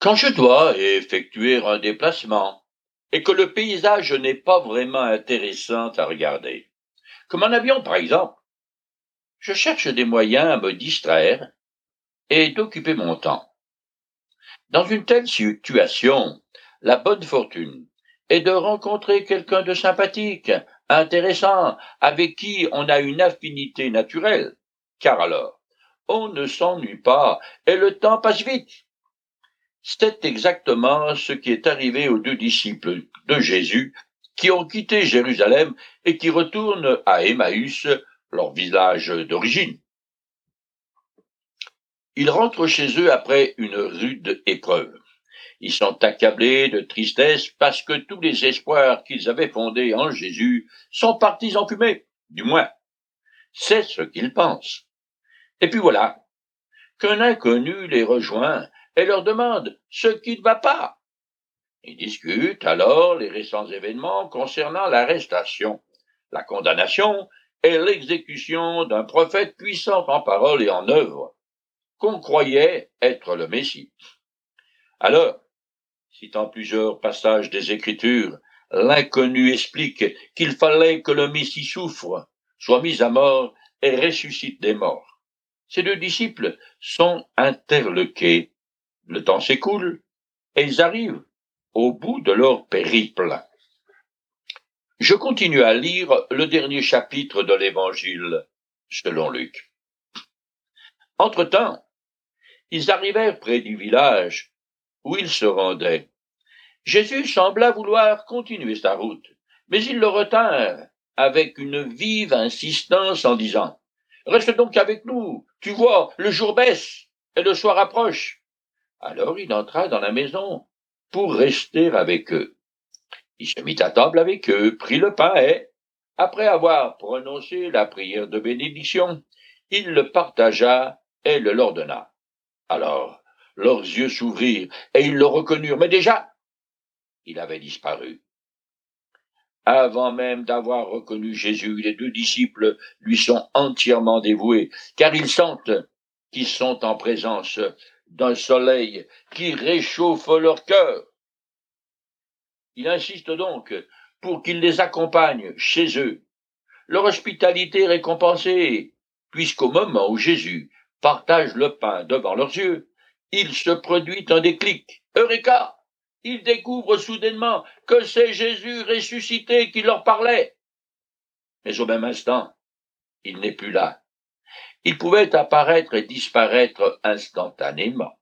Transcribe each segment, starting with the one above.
Quand je dois effectuer un déplacement et que le paysage n'est pas vraiment intéressant à regarder, comme un avion par exemple, je cherche des moyens à me distraire et d'occuper mon temps. Dans une telle situation, la bonne fortune est de rencontrer quelqu'un de sympathique, intéressant, avec qui on a une affinité naturelle, car alors on ne s'ennuie pas et le temps passe vite. C'est exactement ce qui est arrivé aux deux disciples de Jésus qui ont quitté Jérusalem et qui retournent à Emmaüs, leur village d'origine. Ils rentrent chez eux après une rude épreuve. Ils sont accablés de tristesse parce que tous les espoirs qu'ils avaient fondés en Jésus sont partis en fumée. Du moins, c'est ce qu'ils pensent. Et puis voilà, qu'un inconnu les rejoint et leur demande ce qui ne va pas. Ils discutent alors les récents événements concernant l'arrestation, la condamnation et l'exécution d'un prophète puissant en parole et en œuvre, qu'on croyait être le Messie. Alors, citant plusieurs passages des Écritures, l'inconnu explique qu'il fallait que le Messie souffre, soit mis à mort et ressuscite des morts. Ces deux disciples sont interloqués. Le temps s'écoule et ils arrivent au bout de leur périple. Je continue à lire le dernier chapitre de l'Évangile selon Luc. Entre-temps, ils arrivèrent près du village où ils se rendaient. Jésus sembla vouloir continuer sa route, mais ils le retinrent avec une vive insistance en disant « Reste donc avec nous, tu vois, le jour baisse et le soir approche. » Alors il entra dans la maison pour rester avec eux. Il se mit à table avec eux, prit le pain et, après avoir prononcé la prière de bénédiction, il le partagea et le leur donna. Alors leurs yeux s'ouvrirent et ils le reconnurent, mais déjà, il avait disparu. Avant même d'avoir reconnu Jésus, les deux disciples lui sont entièrement dévoués, car ils sentent qu'ils sont en présence d'un soleil qui réchauffe leur cœur. Il insiste donc pour qu'il les accompagne chez eux. Leur hospitalité est récompensée, puisqu'au moment où Jésus partage le pain devant leurs yeux, il se produit un déclic. Eureka! Ils découvrent soudainement que c'est Jésus ressuscité qui leur parlait. Mais au même instant, il n'est plus là. Il pouvait apparaître et disparaître instantanément.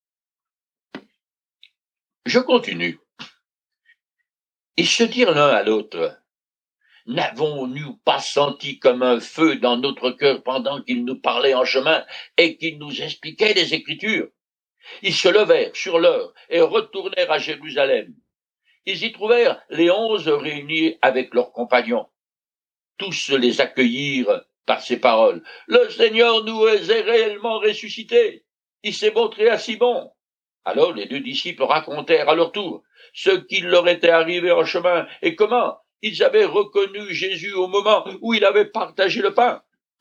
Je continue. Ils se dirent l'un à l'autre, « N'avons-nous pas senti comme un feu dans notre cœur pendant qu'il nous parlait en chemin et qu'il nous expliquait les Écritures ?» Ils se levèrent sur l'heure et retournèrent à Jérusalem. Ils y trouvèrent les 11 réunis avec leurs compagnons. Tous les accueillirent par ces paroles. « Le Seigneur nous est réellement ressuscité. Il s'est montré à Simon. » Alors les deux disciples racontèrent à leur tour ce qui leur était arrivé en chemin et comment ils avaient reconnu Jésus au moment où il avait partagé le pain.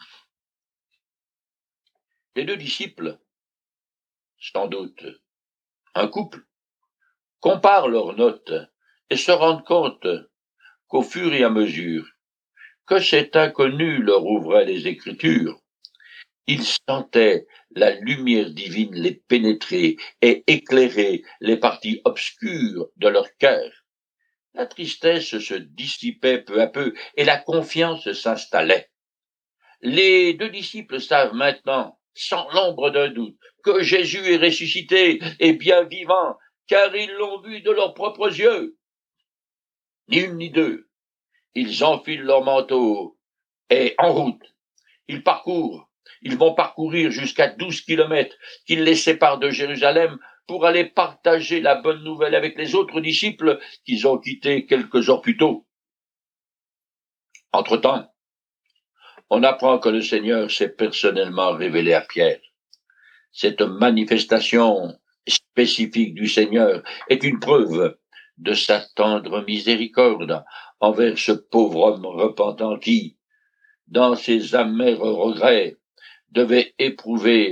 Les deux disciples, sans doute un couple, comparent leurs notes et se rendent compte qu'au fur et à mesure que cet inconnu leur ouvrait les Écritures, ils sentaient la lumière divine les pénétrer et éclairer les parties obscures de leur cœur. La tristesse se dissipait peu à peu et la confiance s'installait. Les deux disciples savent maintenant, sans l'ombre d'un doute, que Jésus est ressuscité et bien vivant, car ils l'ont vu de leurs propres yeux. Ni une ni deux, ils enfilent leurs manteaux et en route, ils vont parcourir jusqu'à 12 kilomètres qui les séparent de Jérusalem pour aller partager la bonne nouvelle avec les autres disciples qu'ils ont quittés quelques heures plus tôt. Entre-temps, on apprend que le Seigneur s'est personnellement révélé à Pierre. Cette manifestation spécifique du Seigneur est une preuve de sa tendre miséricorde envers ce pauvre homme repentant qui, dans ses amers regrets, devait éprouver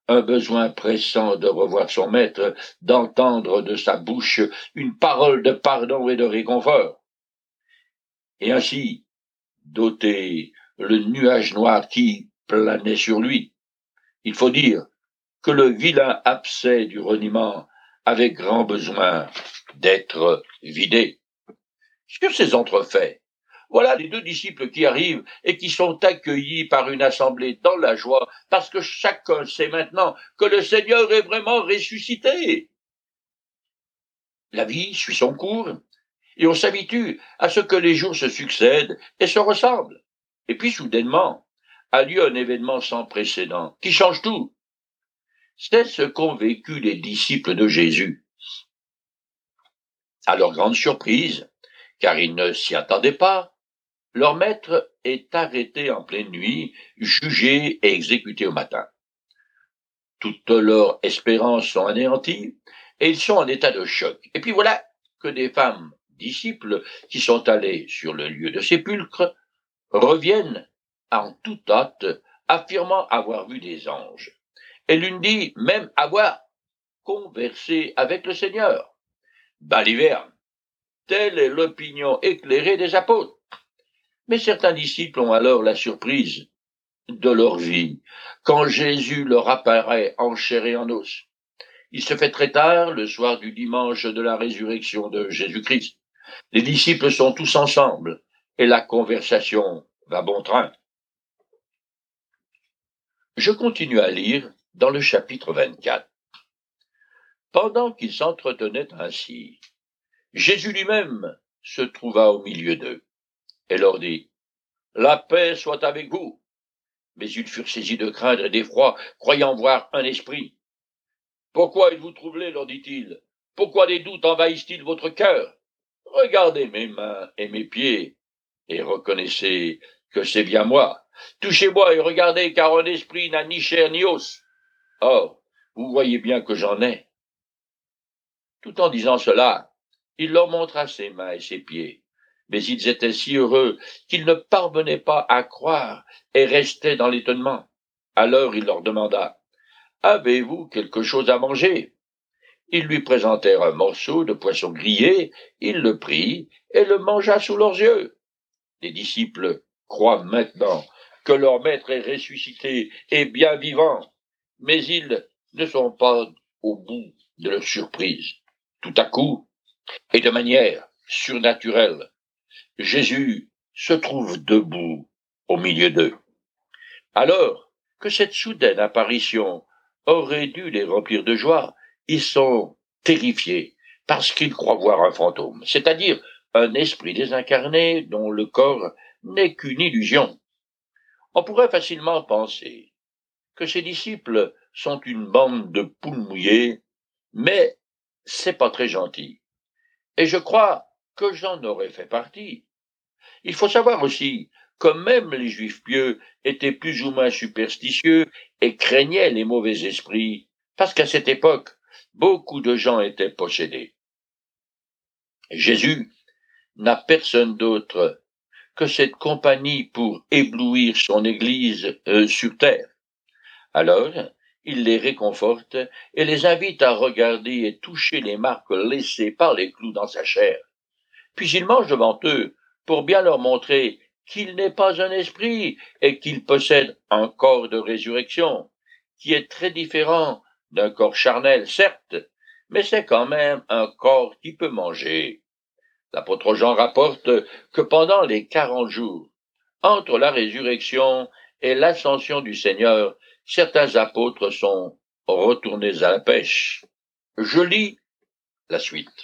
un besoin pressant de revoir son maître, d'entendre de sa bouche une parole de pardon et de réconfort, et ainsi d'ôter le nuage noir qui planait sur lui. Il faut dire que le vilain abcès du reniement avait grand besoin d'être vidé. Sur ces entrefaits, voilà les deux disciples qui arrivent et qui sont accueillis par une assemblée dans la joie, parce que chacun sait maintenant que le Seigneur est vraiment ressuscité. La vie suit son cours, et on s'habitue à ce que les jours se succèdent et se ressemblent. Et puis soudainement, a lieu un événement sans précédent, qui change tout. C'est ce qu'ont vécu les disciples de Jésus. À leur grande surprise, car ils ne s'y attendaient pas, leur maître est arrêté en pleine nuit, jugé et exécuté au matin. Toutes leurs espérances sont anéanties, et ils sont en état de choc. Et puis voilà que des femmes disciples qui sont allées sur le lieu de sépulcre reviennent en toute hâte, affirmant avoir vu des anges. Et l'une dit même avoir conversé avec le Seigneur. Baliverne, telle est l'opinion éclairée des apôtres. Mais certains disciples ont alors la surprise de leur vie, quand Jésus leur apparaît en chair et en os. Il se fait très tard, le soir du dimanche de la résurrection de Jésus-Christ. Les disciples sont tous ensemble, et la conversation va bon train. Je continue à lire dans le chapitre 24. Pendant qu'ils s'entretenaient ainsi, Jésus lui-même se trouva au milieu d'eux, et leur dit, « La paix soit avec vous. » Mais ils furent saisis de crainte et d'effroi, croyant voir un esprit. « Pourquoi êtes-vous troublés, leur dit-il? Pourquoi des doutes envahissent-ils votre cœur? Regardez mes mains et mes pieds, et reconnaissez que c'est bien moi. Touchez-moi et regardez, car un esprit n'a ni chair ni os. Or, vous voyez bien que j'en ai. » Tout en disant cela, il leur montra ses mains et ses pieds. Mais ils étaient si heureux qu'ils ne parvenaient pas à croire et restaient dans l'étonnement. Alors il leur demanda, « Avez-vous quelque chose à manger? » Ils lui présentèrent un morceau de poisson grillé, il le prit et le mangea sous leurs yeux. Les disciples croient maintenant que leur maître est ressuscité et bien vivant, mais ils ne sont pas au bout de leur surprise. Tout à coup, et de manière surnaturelle, Jésus se trouve debout au milieu d'eux. Alors que cette soudaine apparition aurait dû les remplir de joie, ils sont terrifiés parce qu'ils croient voir un fantôme, c'est-à-dire un esprit désincarné dont le corps n'est qu'une illusion. On pourrait facilement penser que ces disciples sont une bande de poules mouillées, mais c'est pas très gentil. Et je crois que j'en aurais fait partie. Il faut savoir aussi que même les Juifs pieux étaient plus ou moins superstitieux et craignaient les mauvais esprits, parce qu'à cette époque, beaucoup de gens étaient possédés. Jésus n'a personne d'autre que cette compagnie pour éblouir son Église sur terre. Alors, il les réconforte et les invite à regarder et toucher les marques laissées par les clous dans sa chair. Puis il mange devant eux pour bien leur montrer qu'il n'est pas un esprit et qu'il possède un corps de résurrection, qui est très différent d'un corps charnel, certes, mais c'est quand même un corps qui peut manger. L'apôtre Jean rapporte que pendant les 40 jours, entre la résurrection et l'ascension du Seigneur, certains apôtres sont retournés à la pêche. Je lis la suite.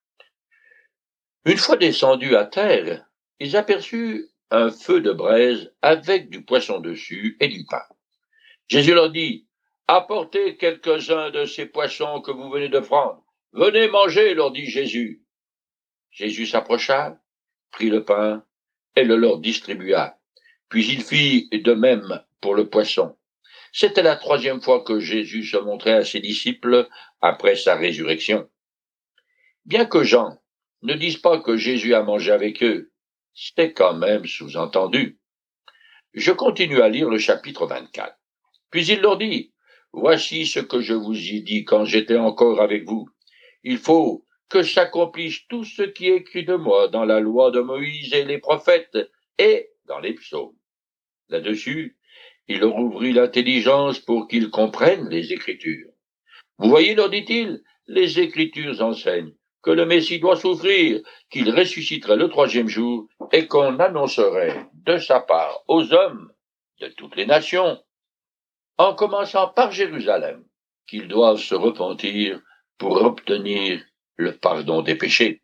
Une fois descendus à terre, ils aperçurent un feu de braise avec du poisson dessus et du pain. Jésus leur dit, « Apportez quelques-uns de ces poissons que vous venez de prendre. Venez manger, leur dit Jésus. » Jésus s'approcha, prit le pain et le leur distribua. Puis il fit de même pour le poisson. C'était la 3e fois que Jésus se montrait à ses disciples après sa résurrection. Bien que Jean ne dise pas que Jésus a mangé avec eux, c'est quand même sous-entendu. Je continue à lire le chapitre 24. Puis il leur dit, « Voici ce que je vous ai dit quand j'étais encore avec vous. Il faut que s'accomplisse tout ce qui est écrit de moi dans la loi de Moïse et les prophètes et dans les psaumes. Là-dessus, il leur ouvrit l'intelligence pour qu'ils comprennent les Écritures. Vous voyez, leur dit-il, les Écritures enseignent que le Messie doit souffrir, qu'il ressusciterait le troisième jour et qu'on annoncerait de sa part aux hommes de toutes les nations, en commençant par Jérusalem, qu'ils doivent se repentir pour obtenir le pardon des péchés.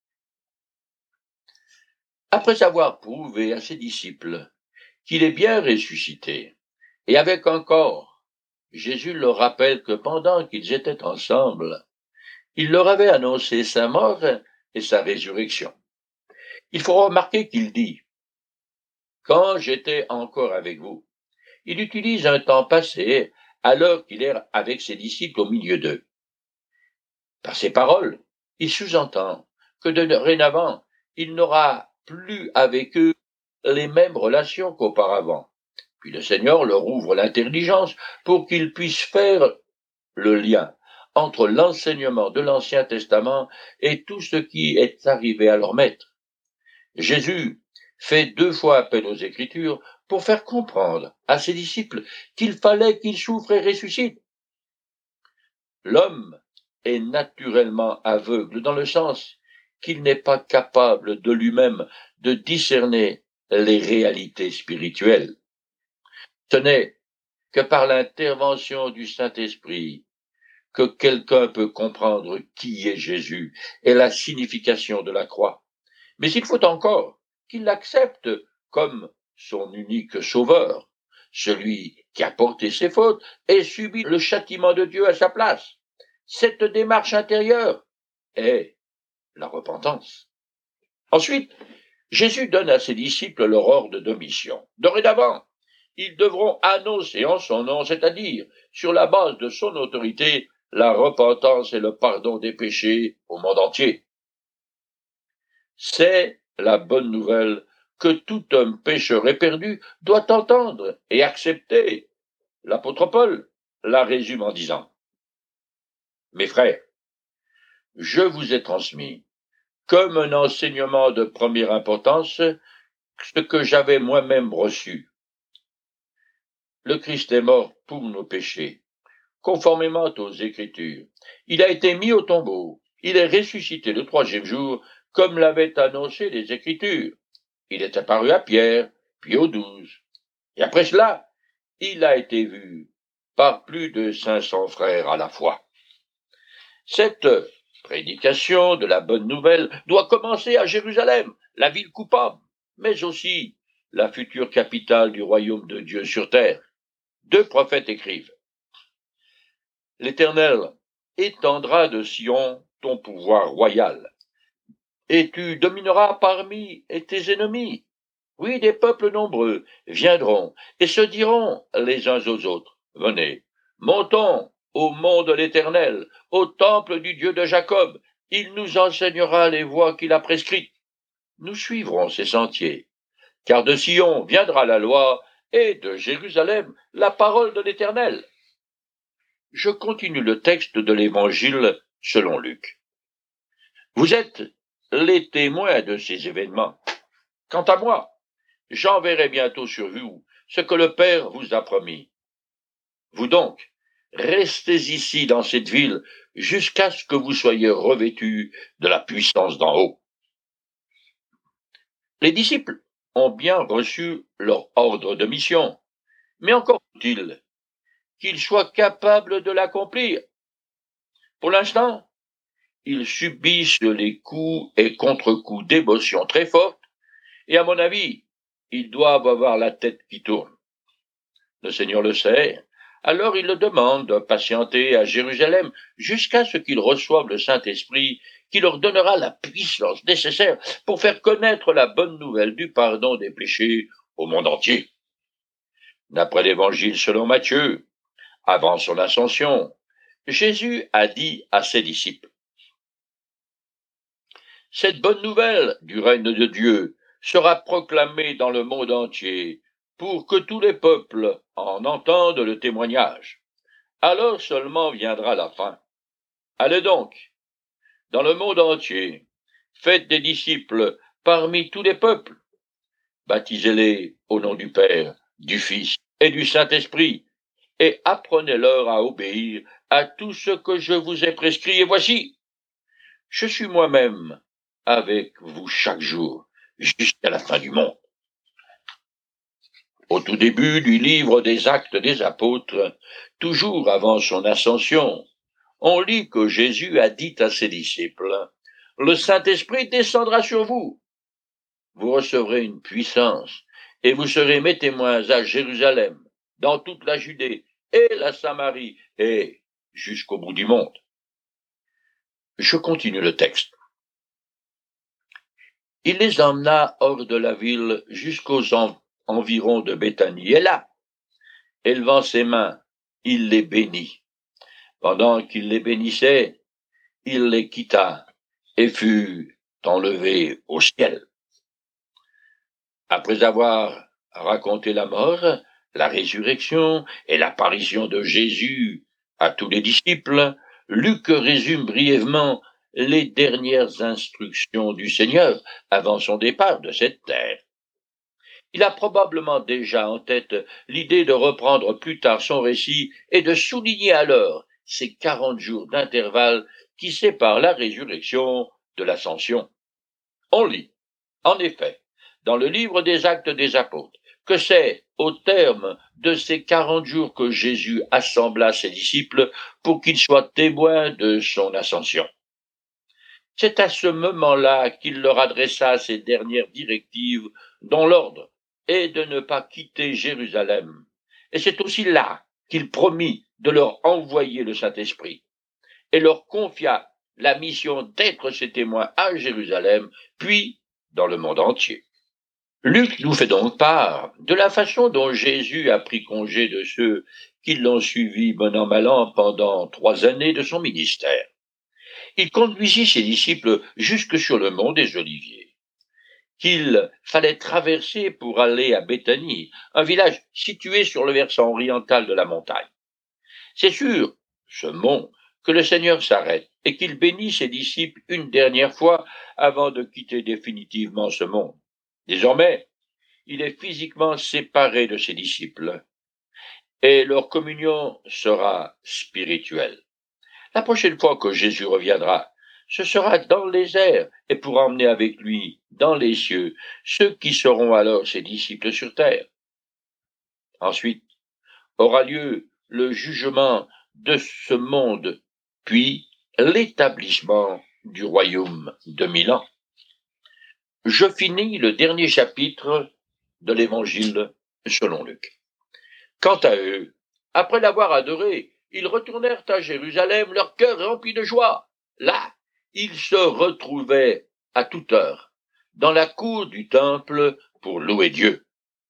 Après avoir prouvé à ses disciples qu'il est bien ressuscité, et avec un corps, Jésus leur rappelle que pendant qu'ils étaient ensemble, il leur avait annoncé sa mort et sa résurrection. Il faut remarquer qu'il dit « Quand j'étais encore avec vous ». Il utilise un temps passé alors qu'il est avec ses disciples au milieu d'eux. Par ces paroles, il sous-entend que dorénavant, il n'aura plus avec eux les mêmes relations qu'auparavant. Puis le Seigneur leur ouvre l'intelligence pour qu'ils puissent faire le lien entre l'enseignement de l'Ancien Testament et tout ce qui est arrivé à leur maître. Jésus fait 2 fois appel aux Écritures pour faire comprendre à ses disciples qu'il fallait qu'il souffre et ressuscite. L'homme est naturellement aveugle dans le sens qu'il n'est pas capable de lui-même de discerner les réalités spirituelles. Ce n'est que par l'intervention du Saint-Esprit que quelqu'un peut comprendre qui est Jésus et la signification de la croix. Mais il faut encore qu'il l'accepte comme son unique sauveur, celui qui a porté ses fautes et subi le châtiment de Dieu à sa place. Cette démarche intérieure est la repentance. Ensuite, Jésus donne à ses disciples leur ordre de mission. Dorénavant, ils devront annoncer en son nom, c'est-à-dire sur la base de son autorité, la repentance et le pardon des péchés au monde entier. C'est la bonne nouvelle que tout homme pécheur et perdu doit entendre et accepter. L'apôtre Paul la résume en disant « Mes frères, je vous ai transmis, comme un enseignement de première importance, ce que j'avais moi-même reçu. Le Christ est mort pour nos péchés, conformément aux Écritures. Il a été mis au tombeau. Il est ressuscité le troisième jour, comme l'avaient annoncé les Écritures. Il est apparu à Pierre, puis aux 12. Et après cela, il a été vu par plus de 500 frères à la fois. Cette prédication de la bonne nouvelle doit commencer à Jérusalem, la ville coupable, mais aussi la future capitale du royaume de Dieu sur terre. 2 prophètes écrivent « L'Éternel étendra de Sion ton pouvoir royal, et tu domineras parmi tes ennemis. Oui, des peuples nombreux viendront et se diront les uns aux autres, venez, montons au mont de l'Éternel, au temple du Dieu de Jacob, il nous enseignera les voies qu'il a prescrites. Nous suivrons ses sentiers, car de Sion viendra la loi, et de Jérusalem la parole de l'Éternel. » Je continue le texte de l'Évangile selon Luc. Vous êtes les témoins de ces événements. Quant à moi, j'enverrai bientôt sur vous ce que le Père vous a promis. Vous donc, restez ici dans cette ville jusqu'à ce que vous soyez revêtus de la puissance d'en haut. Les disciples ont bien reçu leur ordre de mission, mais encore faut-il qu'ils soient capables de l'accomplir. Pour l'instant, ils subissent les coups et contre-coups d'émotions très fortes, et à mon avis, ils doivent avoir la tête qui tourne. Le Seigneur le sait, alors il le demande de patienter à Jérusalem jusqu'à ce qu'ils reçoivent le Saint-Esprit qui leur donnera la puissance nécessaire pour faire connaître la bonne nouvelle du pardon des péchés au monde entier. D'après l'Évangile selon Matthieu, avant son ascension, Jésus a dit à ses disciples « Cette bonne nouvelle du règne de Dieu sera proclamée dans le monde entier pour que tous les peuples en entendent le témoignage. alors seulement viendra la fin. Allez donc, dans le monde entier, faites des disciples parmi tous les peuples, baptisez-les au nom du Père, du Fils et du Saint-Esprit, et apprenez-leur à obéir à tout ce que je vous ai prescrit. Et voici, je suis moi-même avec vous chaque jour, jusqu'à la fin du monde. Au tout début du livre des Actes des Apôtres, toujours avant son ascension, on lit que Jésus a dit à ses disciples, « Le Saint-Esprit descendra sur vous. Vous recevrez une puissance, et vous serez mes témoins à Jérusalem, dans toute la Judée et la Samarie, et jusqu'au bout du monde. » Je continue le texte. Il les emmena hors de la ville jusqu'aux environs de Béthanie, et là, élevant ses mains, il les bénit. Pendant qu'il les bénissait, il les quitta et fut enlevé au ciel. Après avoir raconté la mort, la résurrection et l'apparition de Jésus à tous les disciples, Luc résume brièvement les dernières instructions du Seigneur avant son départ de cette terre. Il a probablement déjà en tête l'idée de reprendre plus tard son récit et de souligner alors ces 40 jours d'intervalle qui séparent la résurrection de l'ascension. On lit, en effet, dans le livre des Actes des Apôtres, que c'est au terme de ces 40 jours que Jésus assembla ses disciples pour qu'ils soient témoins de son ascension. C'est à ce moment-là qu'il leur adressa ses dernières directives, dont l'ordre est de ne pas quitter Jérusalem. Et c'est aussi là qu'il promit de leur envoyer le Saint-Esprit et leur confia la mission d'être ses témoins à Jérusalem, puis dans le monde entier. Luc nous fait donc part de la façon dont Jésus a pris congé de ceux qui l'ont suivi bon an mal an pendant 3 années de son ministère. Il conduisit ses disciples jusque sur le mont des Oliviers, qu'il fallait traverser pour aller à Béthanie, un village situé sur le versant oriental de la montagne. C'est sur ce mont que le Seigneur s'arrête et qu'il bénit ses disciples une dernière fois avant de quitter définitivement ce monde. Désormais, il est physiquement séparé de ses disciples et leur communion sera spirituelle. La prochaine fois que Jésus reviendra, ce sera dans les airs et pour emmener avec lui dans les cieux ceux qui seront alors ses disciples sur terre. Ensuite aura lieu le jugement de ce monde, puis l'établissement du royaume de 1000 ans. Je finis le dernier chapitre de l'Évangile selon Luc. Quant à eux, après l'avoir adoré, ils retournèrent à Jérusalem, leur cœur rempli de joie. Là, ils se retrouvaient à toute heure dans la cour du temple pour louer Dieu.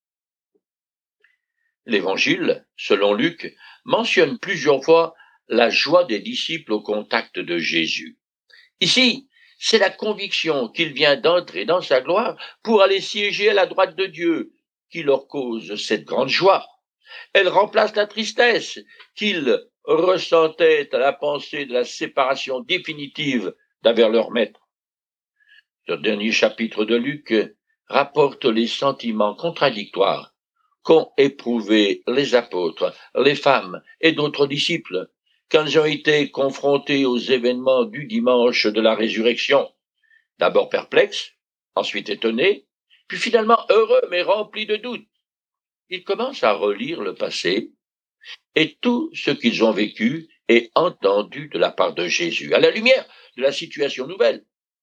L'Évangile, selon Luc, mentionne plusieurs fois la joie des disciples au contact de Jésus. Ici, c'est la conviction qu'il vient d'entrer dans sa gloire pour aller siéger à la droite de Dieu qui leur cause cette grande joie. Elle remplace la tristesse qu'ils ressentaient à la pensée de la séparation définitive d'envers leur maître. Ce dernier chapitre de Luc rapporte les sentiments contradictoires qu'ont éprouvés les apôtres, les femmes et d'autres disciples quand ils ont été confrontés aux événements du dimanche de la résurrection. D'abord perplexes, ensuite étonnés, puis finalement heureux mais remplis de doutes. Ils commencent à relire le passé et tout ce qu'ils ont vécu et entendu de la part de Jésus, à la lumière de la situation nouvelle.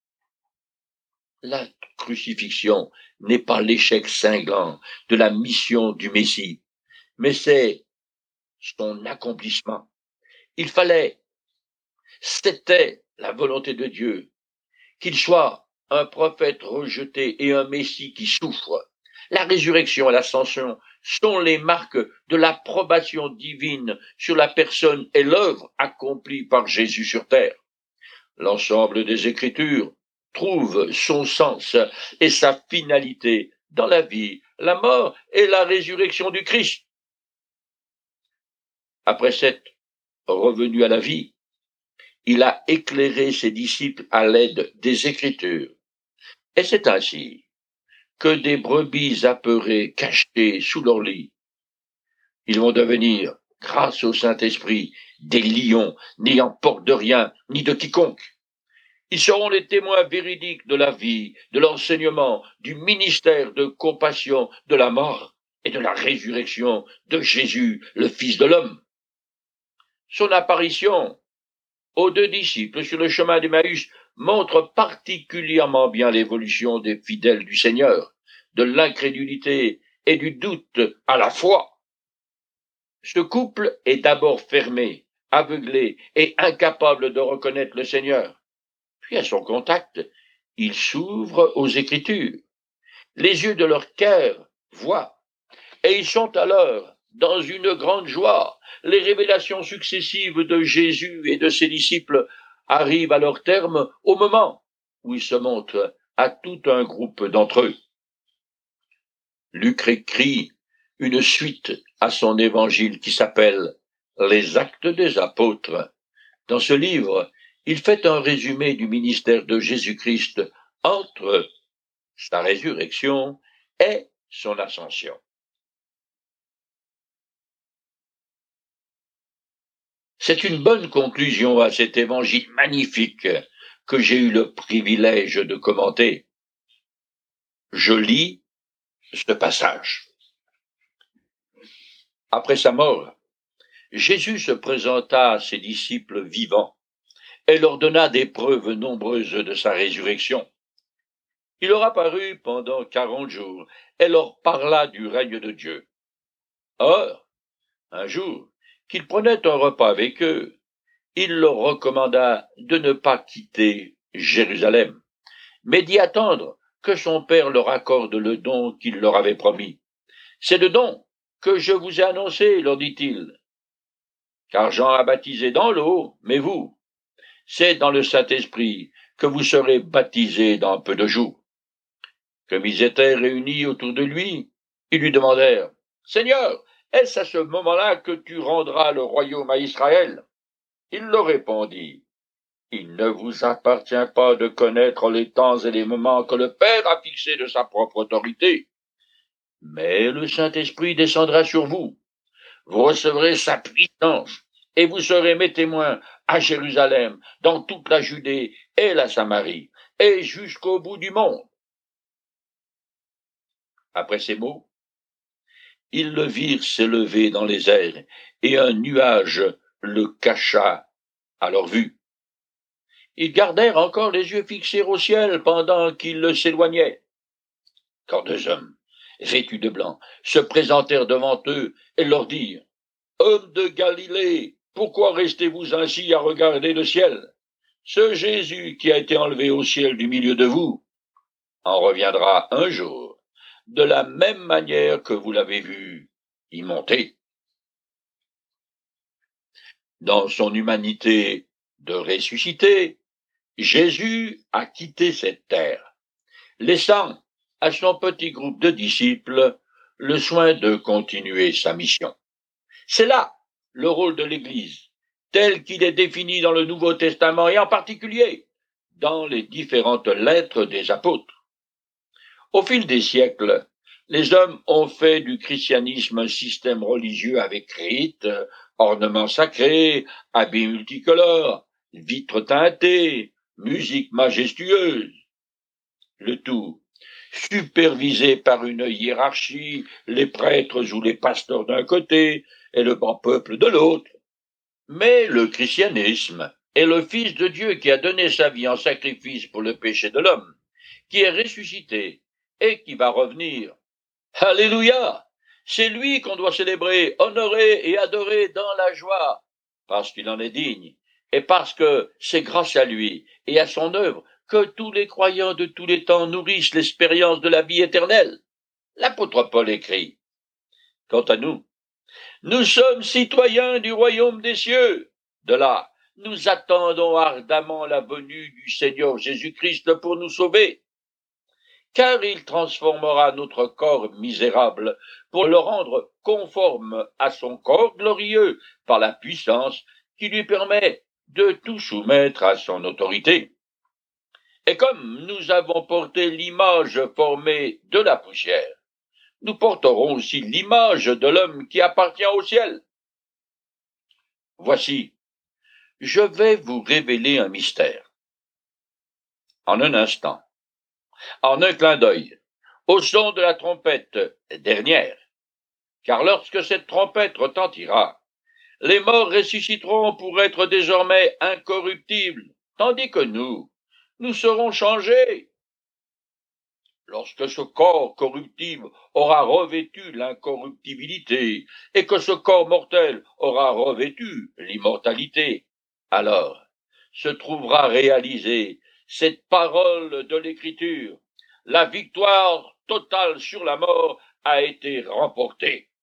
La crucifixion n'est pas l'échec cinglant de la mission du Messie, mais c'est son accomplissement. C'était la volonté de Dieu, qu'il soit un prophète rejeté et un Messie qui souffre. La résurrection et l'ascension sont les marques de l'approbation divine sur la personne et l'œuvre accomplie par Jésus sur terre. L'ensemble des Écritures trouve son sens et sa finalité dans la vie, la mort et la résurrection du Christ. Après cette revenu à la vie, il a éclairé ses disciples à l'aide des Écritures. Et c'est ainsi que des brebis apeurées cachées sous leur lit, ils vont devenir, grâce au Saint-Esprit, des lions n'ayant peur de rien ni de quiconque. Ils seront les témoins véridiques de la vie, de l'enseignement, du ministère de compassion, de la mort et de la résurrection de Jésus, le Fils de l'homme. Son apparition aux deux disciples sur le chemin d'Emmaüs montre particulièrement bien l'évolution des fidèles du Seigneur, de l'incrédulité et du doute à la foi. Ce couple est d'abord fermé, aveuglé et incapable de reconnaître le Seigneur. Puis à son contact, ils s'ouvrent aux Écritures. Les yeux de leur cœur voient, et ils sont alors dans une grande joie. Les révélations successives de Jésus et de ses disciples arrivent à leur terme au moment où ils se montrent à tout un groupe d'entre eux. Luc écrit une suite à son évangile qui s'appelle « Les Actes des Apôtres ». Dans ce livre, il fait un résumé du ministère de Jésus-Christ entre sa résurrection et son ascension. C'est une bonne conclusion à cet évangile magnifique que j'ai eu le privilège de commenter. Je lis ce passage. Après sa mort, Jésus se présenta à ses disciples vivants et leur donna des preuves nombreuses de sa résurrection. Il leur apparut pendant 40 jours et leur parla du règne de Dieu. Or, un jour, qu'il prenait un repas avec eux, il leur recommanda de ne pas quitter Jérusalem, mais d'y attendre que son Père leur accorde le don qu'il leur avait promis. C'est le don que je vous ai annoncé, leur dit-il. Car Jean a baptisé dans l'eau, mais vous, c'est dans le Saint-Esprit que vous serez baptisés dans peu de jours. Comme ils étaient réunis autour de lui, ils lui demandèrent, « Seigneur, est-ce à ce moment-là que tu rendras le royaume à Israël ?» Il leur répondit, « Il ne vous appartient pas de connaître les temps et les moments que le Père a fixés de sa propre autorité. Mais le Saint-Esprit descendra sur vous. Vous recevrez sa puissance, et vous serez mes témoins à Jérusalem, dans toute la Judée et la Samarie, et jusqu'au bout du monde. » Après ces mots, ils le virent s'élever dans les airs, et un nuage le cacha à leur vue. Ils gardèrent encore les yeux fixés au ciel pendant qu'il s'éloignait. Quand deux hommes, vêtus de blanc, se présentèrent devant eux et leur dirent, « Hommes de Galilée, pourquoi restez-vous ainsi à regarder le ciel? Ce Jésus qui a été enlevé au ciel du milieu de vous en reviendra un jour, de la même manière que vous l'avez vu y monter. » Dans son humanité de ressuscité, Jésus a quitté cette terre, laissant à son petit groupe de disciples le soin de continuer sa mission. C'est là le rôle de l'Église, tel qu'il est défini dans le Nouveau Testament et en particulier dans les différentes lettres des apôtres. Au fil des siècles, les hommes ont fait du christianisme un système religieux avec rites, ornements sacrés, habits multicolores, vitres teintées, musique majestueuse. Le tout supervisé par une hiérarchie, les prêtres ou les pasteurs d'un côté et le grand peuple de l'autre. Mais le christianisme est le Fils de Dieu qui a donné sa vie en sacrifice pour le péché de l'homme, qui est ressuscité et qui va revenir. Alléluia! C'est lui qu'on doit célébrer, honorer et adorer dans la joie, parce qu'il en est digne, et parce que c'est grâce à lui et à son œuvre que tous les croyants de tous les temps nourrissent l'expérience de la vie éternelle. L'apôtre Paul écrit, « Quant à nous, nous sommes citoyens du royaume des cieux. De là, nous attendons ardemment la venue du Seigneur Jésus-Christ pour nous sauver. Car il transformera notre corps misérable pour le rendre conforme à son corps glorieux par la puissance qui lui permet de tout soumettre à son autorité. Et comme nous avons porté l'image formée de la poussière, nous porterons aussi l'image de l'homme qui appartient au ciel. Voici, je vais vous révéler un mystère. En un instant, en un clin d'œil, au son de la trompette dernière, car lorsque cette trompette retentira, les morts ressusciteront pour être désormais incorruptibles, tandis que nous serons changés. Lorsque ce corps corruptible aura revêtu l'incorruptibilité et que ce corps mortel aura revêtu l'immortalité, alors se trouvera réalisée cette parole de l'Écriture. La victoire totale sur la mort a été remportée.